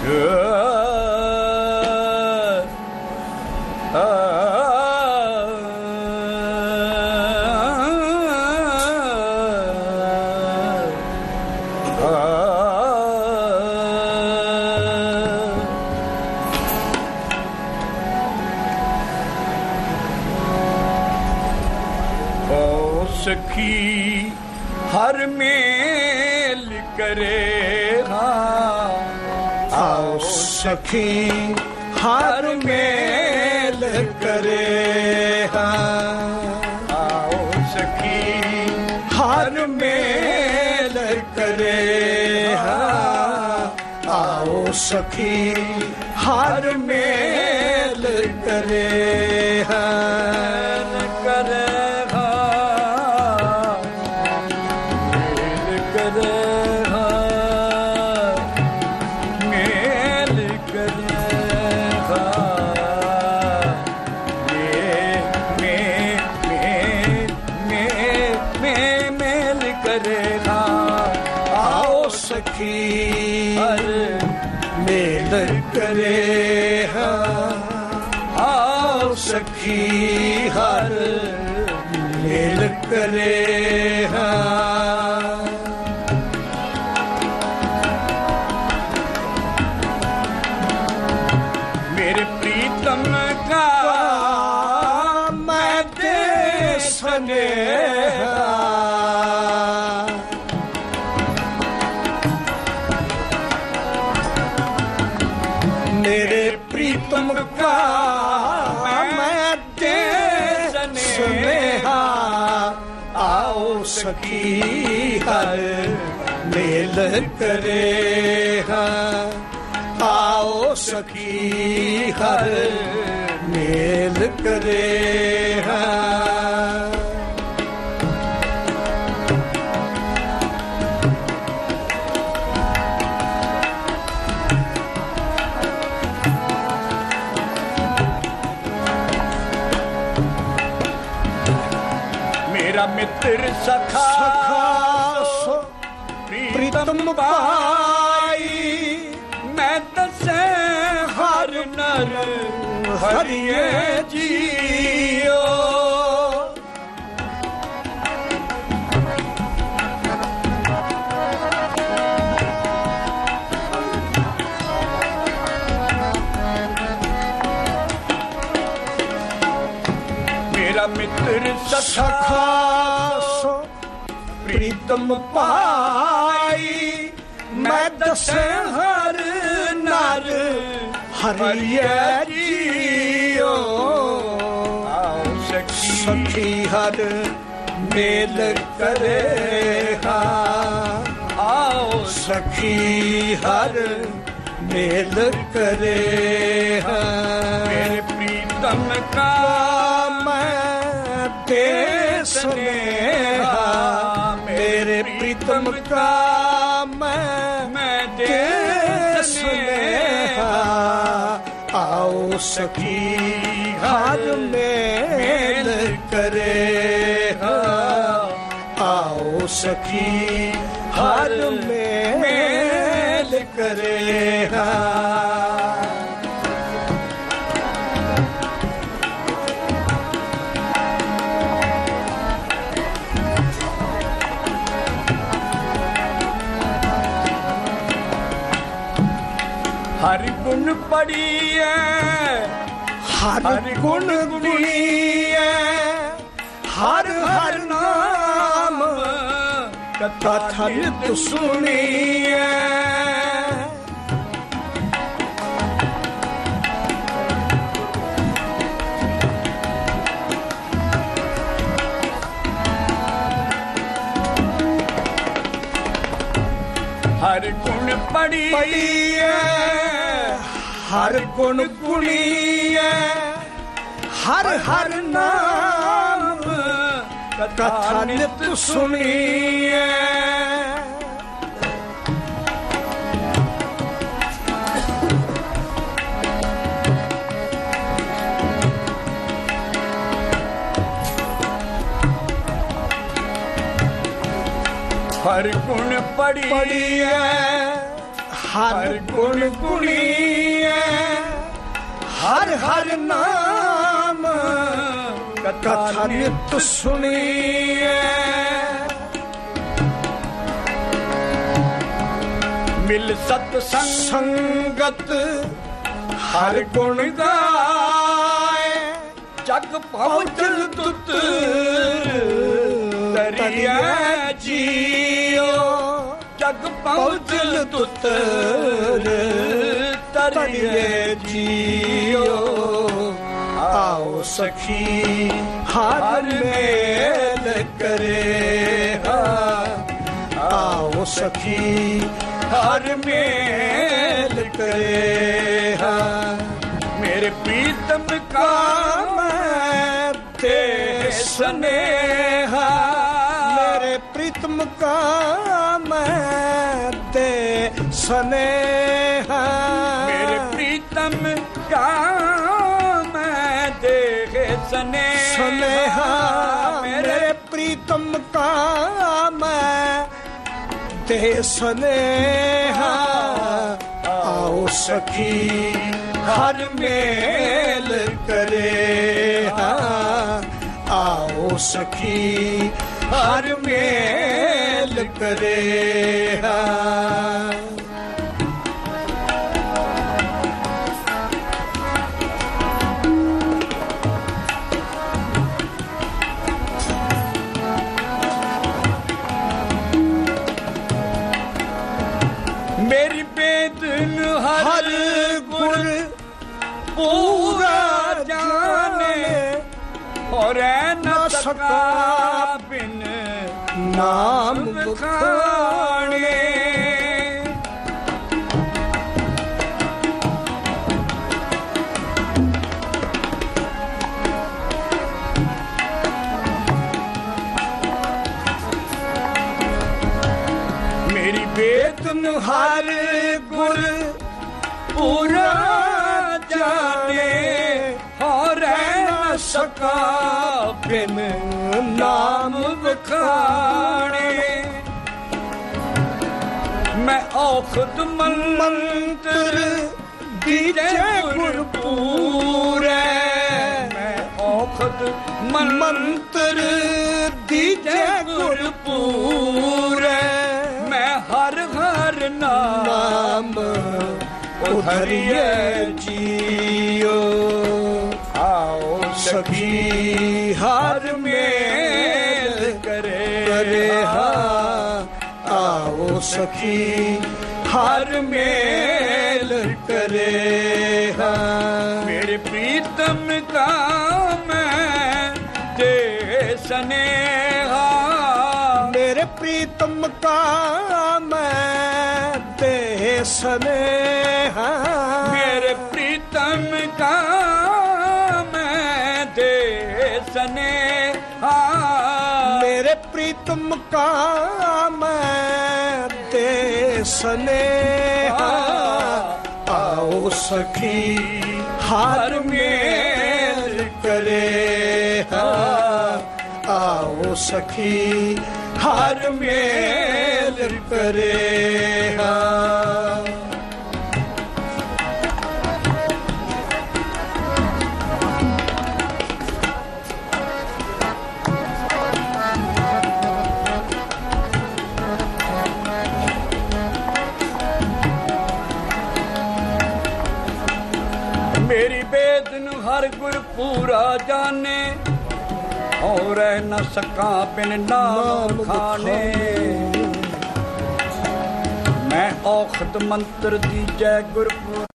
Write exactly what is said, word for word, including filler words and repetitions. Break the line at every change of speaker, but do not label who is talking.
सखी हर मेल करे हाँ,
आओ सखी हर मेल करे हाँ,
आओ सखी
हर मेल करे हाँ, आओ सखी हर मेल करे हाँ,
करे
हर मेल करे हाँ, आओ सखी हर मेल करे हाँ,
मेरे प्रीतम का
मैं दे स्नेहा का मैं दे स्नेहा आओ सखी हर मेल करे हाँ, आओ सखी हर मेल करे हाँ,
मेरा मित्र सखा,
सखा प्रीतम पाई
मैं दसे हर नर हरिये जियो, मेरा मित्र
सखा प्रीतम पाई मैं दसे हर नर हरिये जियो,
आओ सखी
सखी हर मेल करे हाँ, आओ सखी हर मेल करे हाँ,
मेरे प्रीतम का
मैं दे स्नेहा मेरे प्रीतम का मैं
मैं
दे स्नेहा आओ सखी हर मेल करे हाँ, आओ सखी हर मेल करे हाँ,
हर गुण पड़ी है
हर गुण गुणी है हर हर नाम कथा नित सुनी है,
हर गुण पड़ी
है हर गुण गुणी है हर हर नाम कथा नित सुनी है,
हर गुण पड़ी
पड़ी है हर गुण गुणी ਹਰ ਹਰ ਨਾਮ ਕਥਾ ਨਿਤ ਸੁਣੀਐ।
ਮਿਲ ਸਤ
ਸੰਗਤ ਹਰ ਗੁਣ ਗਾਏ।
ਜਗ ਪਹੁੰਚਲ ਤੁਤ ਤਰੀਐ ਜੀਓ। ਜਗ ਪਹੁੰਚਲ ਤੁਤ ਤਰੀਐ ਜੀਓ।
ਆਓ ਸਖੀ ਹਰ ਮੇਲ ਕਰੇ। ਆਓ ਸਖੀ ਹਰ ਮੇਲ ਕਰੇ।
ਮੇਰੇ ਪ੍ਰੀਤਮ ਕਾ
ਮੈਂ ਤੇ ਸਨੇਹਾ। ਮੇਰੇ ਪ੍ਰੀਤਮ ਕਾ ਮੈਂ ਤੇ ਸਨੇਹਾ।
ਮੇਰੇ ਪ੍ਰੀਤਮ ਕਾ ਮੈਂ ਦੇਖ ਸਨੇਹਾ।
ਸਨੇਹਾ ਮੇਰੇ ਪ੍ਰੀਤਮ ਕਾ ਮੈਂ ਤੇ ਸਨੇਹਾ। ਆਓ ਸਖੀ ਹਰ ਮੇਲ ਕਰੇ। ਆਓ ਸਖੀ ਹਰ ਮੇਲ ਕਰੇ।
ਮੇਰੀ ਬੇਦਨ ਹਰ
ਹਰ ਗੁਰ
ਪੂਰਾ ਜਾਣੇ। ਔਰ ਨ ਸਕਾ ਬਿਨ
ਨਾਮ
ਬਖਾਣੇ। ਮੇਰੀ ਬੇਦਨ
ਹਰ ਗੁਰ
ਪੂਰਾ ਜਾਣੇ। ਔਰ ਨ ਸਕਾ ਬਿਨ ਨਾਮ ਵਖਾਣੇ। ਮੈਂ ਔਖਦ ਮੰਤਰ
ਦੀਜੇ ਗੁਰ ਪੂਰੈ।
ਮੈਂ ਔਖਦ
ਮੰਤਰ ਦੀਜੇ ਗੁਰ ਪੂਰੈ।
ਮੈਂ ਹਰ ਹਰ ਨਾਮ
ਨਾਮ ਉਧਰਿਐ ਜੀਓ। ਆਓ ਸਖੀ ਹਰ ਮੇਲ
ਕਰੇ
ਕਰੇ। ਆਓ ਸਖੀ ਹਰ ਮੇਲ ਕਰੇ।
ਮੇਰੇ ਪ੍ਰੀਤਮ ਕਾ ਮੈਂ ਦੇ ਸਨੇਹਾ।
ਮੇਰੇ ਪ੍ਰੀਤਮ ਕਾ ਮੈਂ ਤੇ ਸਨੇਹਾ।
ਮੇਰੇ ਪ੍ਰੀਤਮ ਕਾ ਮੈਂ ਦੇ ਸਨੇਹਾ।
ਮੇਰੇ ਪ੍ਰੀਤਮ ਕਾ ਮੈਂ ਤੇ ਸਨੇਹਾ। ਆਓ ਸਖੀ ਹਰ ਮੇਲ ਕਰੇ। ਆਓ ਸਖੀ ਹਰ ਮੇਲ ਕਰੇ।
ਮੇਰੀ ਬੇਦਨ ਹਰ ਗੁਰ ਪੂਰਾ ਜਾਣੇ। ਔਰ ਨ ਸਕਾ ਬਿਨ ਨਾਮ ਖਾਣੇ। ਮੈਂ ਔਖਦ ਮੰਤਰ ਦੀਜੈ ਗੁਰ